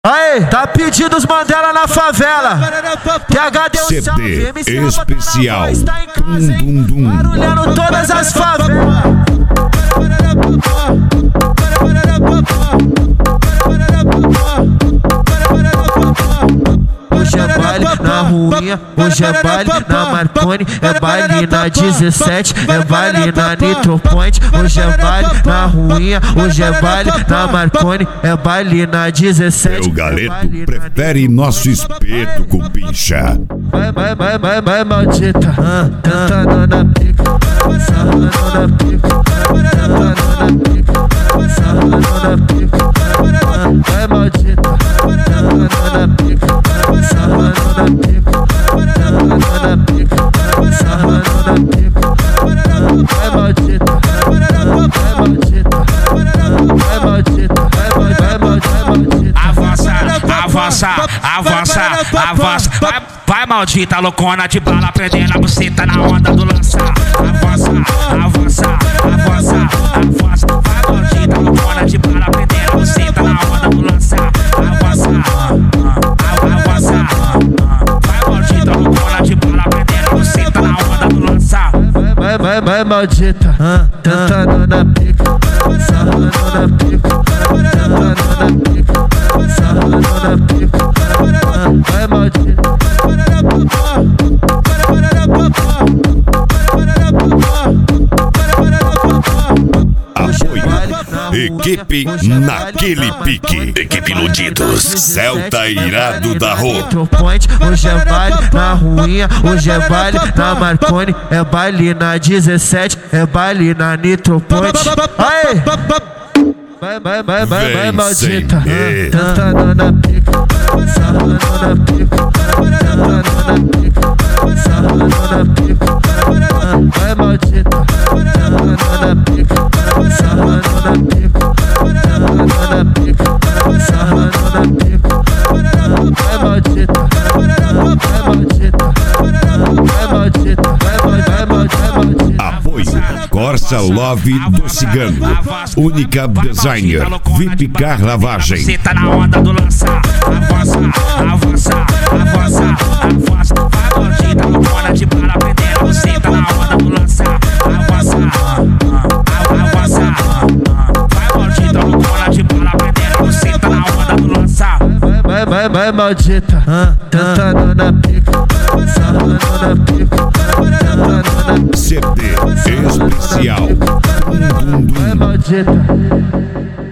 Aê, tá pedindo os Mandela na favela. PH deu CD salve, MC especial. Voz, tá em casa, hein? Barulhando todas as favelas. Hoje é baile na ruinha, hoje é baile na Marconi, é baile na 17, é baile na Nitro Point. Hoje é baile na ruinha, hoje é baile na Marconi, é baile na 17. O galeto prefere nosso espeto com pincha. Vai, maldita, tentando na pica, sarrando na pica, tentando na pica, sarrando na pica. Vai, maldita, tentando na pica, sarrando na pica, tentando na pica, sarrando na pica. Vai, maldita, vai, maldita, vai, maldita, vai, maldita. Avança. Vai, maldita, loucona de bala, prendendo a buceta na onda do lança. Avança. Vai, maldita, loucona de bala, prendendo a buceta na onda do lança. Avança. Vai, maldita, loucona de bala, prendendo a buceta na onda do lança. Vai, maldita, tentando na pica, sarrando na pica, tentando na pica, sarrando na pica. Vai, maldita. Apoio Equipe naquele pique. Equipe Iludidos, Celta Irado da Rua. Hoje é baile na ruinha, hoje é baile na Marconi, é baile na 17, é baile na Nitro Point. Aê! Vai, maldita, tentando na pica, sarrando na pica, tentando na pica, sarrando na pica. Vai, maldita, tentando na pica, sarrando na pica, tentando na pica, sarrando na pica. Vai, maldita, vai, maldita, vai, maldita, vai, maldita. Apoio Corsa Love do Cigano, única designer, VIP Car Lavagem. Você tá na onda do lançar. Avança. Vai, maldita, loucona de bala, prendendo. Você tá na onda do lançar. Avança. Vai, maldita, loucona de bala, prendendo. Você tá na onda do lançar. Vai, maldita, tentando na pica, sarrando na pica, tentando na pica. CD especial. Vai, maldita.